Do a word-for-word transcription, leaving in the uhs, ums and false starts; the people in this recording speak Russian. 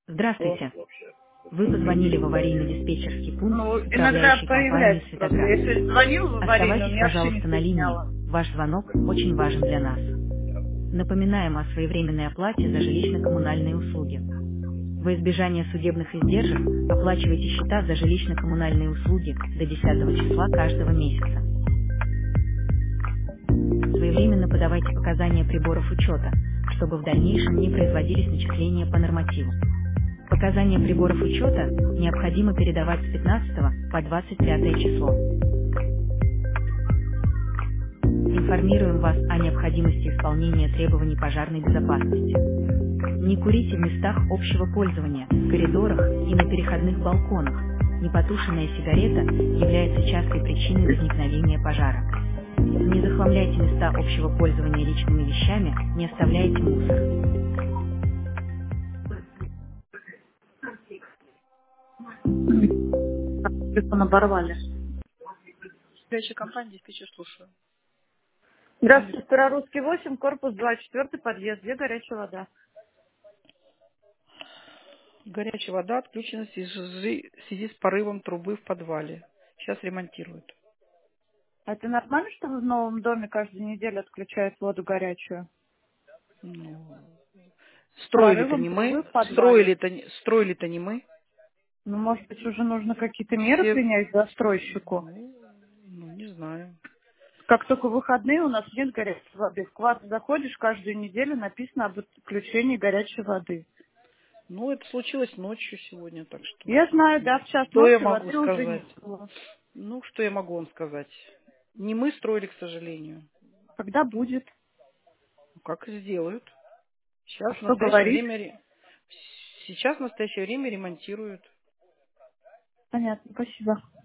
О. Здравствуйте. Вы позвонили в аварийно-диспетчерский пункт, Ну, иногда управляющий компанией появляется просто. «Светоград». Если звонил в аварийную, у Оставайтесь, меня вообще не пожалуйста, на линии. соединяло. Ваш звонок очень важен для нас. Напоминаем о своевременной оплате за жилищно-коммунальные услуги. Во избежание судебных издержек оплачивайте счета за жилищно-коммунальные услуги до десятого числа каждого месяца. Своевременно подавайте показания приборов учета, чтобы в дальнейшем не производились начисления по нормативу. Показания приборов учета необходимо передавать с пятнадцатого по двадцать пятое число. Информируем вас о необходимости исполнения требований пожарной безопасности. Не курите в местах общего пользования, в коридорах и на переходных балконах. Непотушенная сигарета является частой причиной возникновения пожара. Не захламляйте места общего пользования личными вещами, не оставляйте мусор. Телефон оборвали. Следующая компания, диспетчер, слушаю. Алло. Здравствуйте, Старорусский восемь, корпус два, четвертый подъезд, где горячая вода. Горячая вода отключена в связи в связи с порывом трубы в подвале. Сейчас ремонтируют. А это нормально, что в новом доме каждую неделю отключают воду горячую? Ну, С строили-то прорывом не трубы мы. в подвале. Строили-то не- строили-то не мы. Ну, может быть, уже нужно какие-то меры Все, принять застройщику? ну, ну, не знаю. Как только в выходные у нас нет горячей воды. В квартиру заходишь, каждую неделю написано об отключении горячей воды. Ну, это случилось ночью сегодня, так что... Я знаю, да, в час Что я ночи могу воды уже не сказать? было. Ну, что я могу вам сказать? Не мы строили, к сожалению. Когда будет? Ну, как и сделают. А Сейчас в что настоящее говорит? время... ре- Сейчас в настоящее время ремонтируют. Понятно, спасибо.